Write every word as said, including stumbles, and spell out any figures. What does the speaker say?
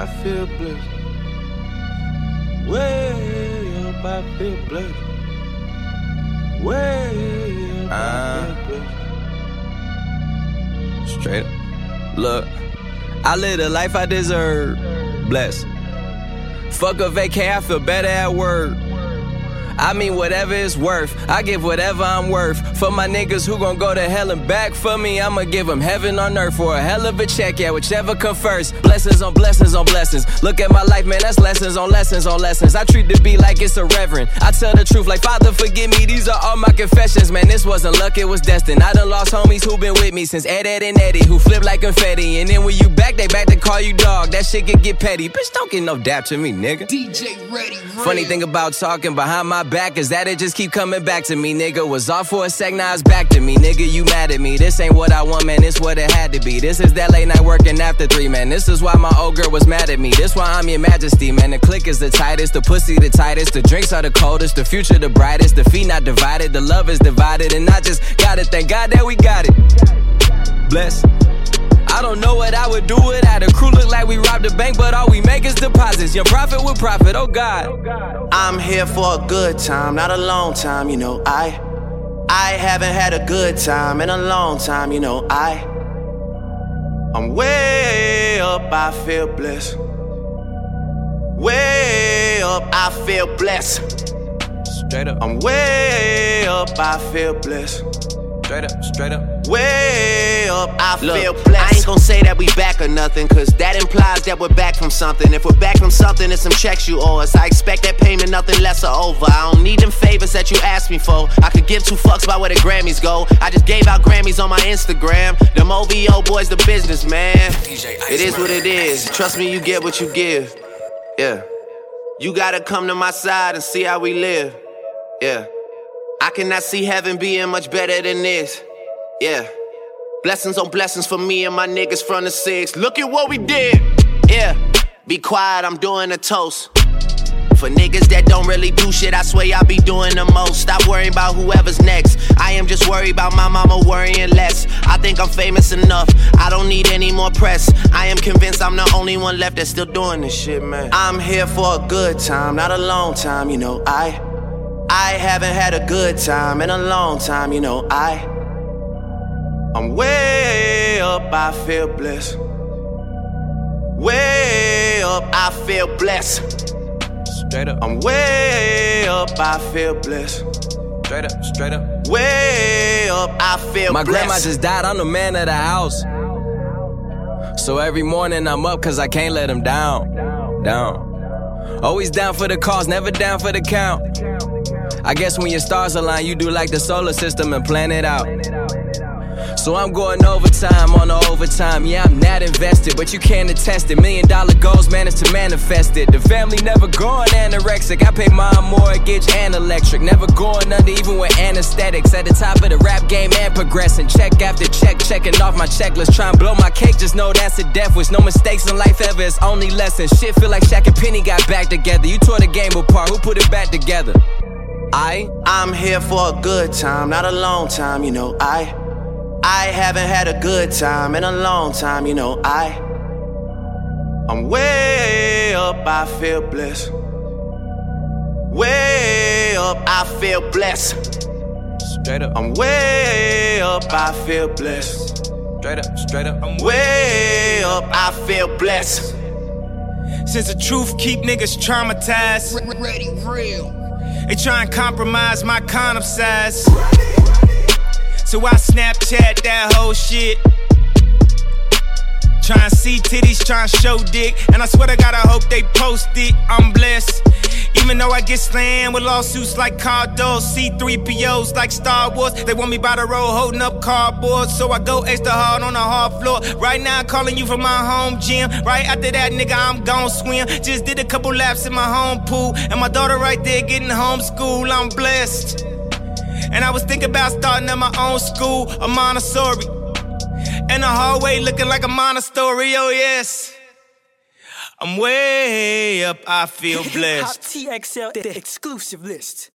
I feel blessed. Way up, I feel blessed. Way up, uh, I feel blessed. Straight up. Look, I live the life I deserve. Blessed. Fuck a vacay, I feel better at work. I mean whatever it's worth, I give whatever I'm worth. For my niggas who gon' go to hell and back for me, I'ma give them heaven on earth for a hell of a check, yeah, whichever come first. Blessings on blessings on blessings. Look at my life, man, that's lessons on lessons on lessons. I treat the beat like it's a reverend. I tell the truth like, Father, forgive me, these are all my confessions. Man, this wasn't luck, it was destined. I done lost homies who been with me since Ed, Ed, and Eddie, who flip like confetti. And then when you back, they back to call you dog. That shit can get petty. Bitch, don't get no dap to me, nigga. D J Ready Real. Funny thing about talking behind my back is that it just keep coming back to me, nigga. Was off for a sec, now it's back to me, nigga. You mad at me? This ain't what I want, man. This what it had to be. This is that late night working after three, man. This is why my old girl was mad at me. This why I'm your majesty, man. The click is the tightest, the pussy the tightest, the drinks are the coldest, the future the brightest, the feet not divided, the love is divided, and I just gotta thank God that we got it. Bless. I don't know what I would do without a crew. Look like we robbed a bank, but all we make is deposits. Young profit with profit, oh God. I'm here for a good time, not a long time, you know. I I haven't had a good time in a long time, you know. I I'm way up, I feel blessed. Way up, I feel blessed. Straight up. I'm way up, I feel blessed. Straight up, straight up. Way up, I Look, feel blessed. I ain't gon' say that we back or nothing, cause that implies that we're back from something. If we're back from something, it's some checks you owe us. I expect that payment, nothing less or over. I don't need them favors that you asked me for. I could give two fucks about where the Grammys go. I just gave out Grammys on my Instagram. Them O V O boys, the business, man. It is what it is. Trust me, you get what you give. Yeah. You gotta come to my side and see how we live. Yeah. I cannot see heaven being much better than this. Yeah. Blessings on blessings for me and my niggas from the six. Look at what we did. Yeah. Be quiet, I'm doing a toast. For niggas that don't really do shit, I swear y'all be doing the most. Stop worrying about whoever's next. I am just worried about my mama worrying less. I think I'm famous enough, I don't need any more press. I am convinced I'm the only one left that's still doing this shit, man. I'm here for a good time, not a long time, you know. I I haven't had a good time in a long time, you know. I I'm way up, I feel blessed. Way up, I feel blessed. Straight up. I'm way up, I feel blessed. Straight up, straight up. Way up, I feel My blessed. grandma just died, I'm the man of the house. So every morning I'm up cause I can't let him down. Down. Always down for the cause, never down for the count. I guess when your stars align, you do like the solar system and plan it out. So I'm going overtime on the overtime. Yeah, I'm not invested, but you can't attest it. Million dollar goals managed to manifest it. The family never going anorexic. I pay my mortgage and electric. Never going under even with anesthetics. At the top of the rap game and progressing. Check after check, checking off my checklist. Try and blow my cake, just know that's a death wish. No mistakes in life ever, it's only lessons. Shit feel like Shaq and Penny got back together. You tore the game apart, who put it back together? I I'm here for a good time, not a long time, you know. I I haven't had a good time in a long time, you know. I I'm way up, I feel blessed. Way up, I feel blessed. Straight up. I'm way up, I feel blessed. Straight up, straight up. I'm way up, I feel blessed. Since the truth keep niggas traumatized, Ready Real. they try and compromise my condom size. So I Snapchat that whole shit. Tryna see titties, tryna show dick. And I swear to God, I hope they post it. I'm blessed. Even though I get slammed with lawsuits like Cardos, C three P Os like Star Wars. They want me by the road holding up cardboard. So I go extra hard on the hard floor. Right now I'm calling you from my home gym. Right after that, nigga, I'm gon' swim. Just did a couple laps in my home pool. And my daughter right there getting homeschooled. I'm blessed. And I was thinking about starting at my own school, a Montessori. And the hallway looking like a monastery, oh yes. I'm way up, I feel blessed. Hip Hop T X L, the exclusive list.